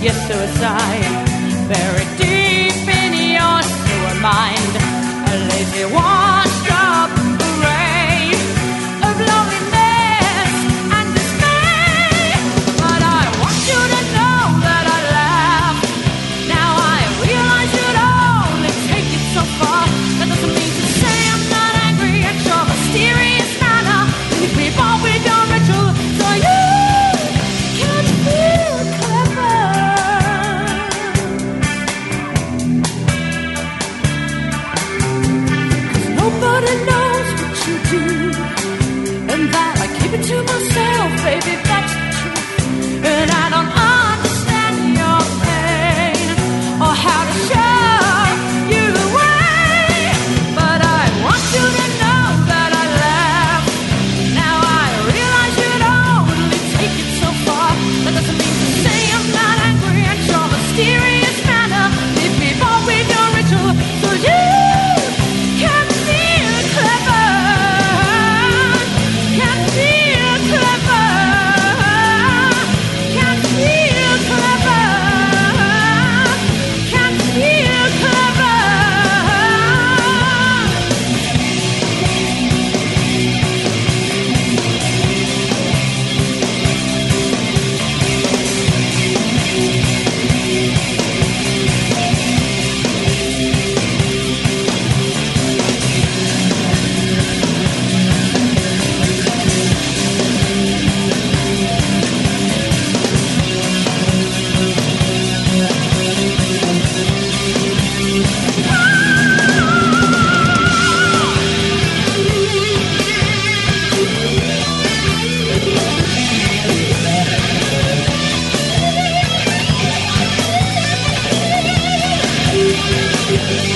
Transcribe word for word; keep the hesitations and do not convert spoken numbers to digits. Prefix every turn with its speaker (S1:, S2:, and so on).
S1: your suicide. Buried deep in your sewer mind, a lazy washed up grave of loneliness and dismay. But I want you to know that I laugh. Now I realize you'd only take it so far. That doesn't mean to say I'm not angry at your mysterious manner. You creep on with your ritual, so you can't feel clever. Nobody knows what you do, and that I keep it to myself, baby, that's the truth. And I don't understand your pain, or how to show you the way. But I want you to know that I laugh. Now I realize you'd only take it so far. That doesn't mean to say I'm not angry at your mysterious manner. Leave me on with your ritual, so you can feel clever, can feel clever, can feel clever, can feel clever. Thank you.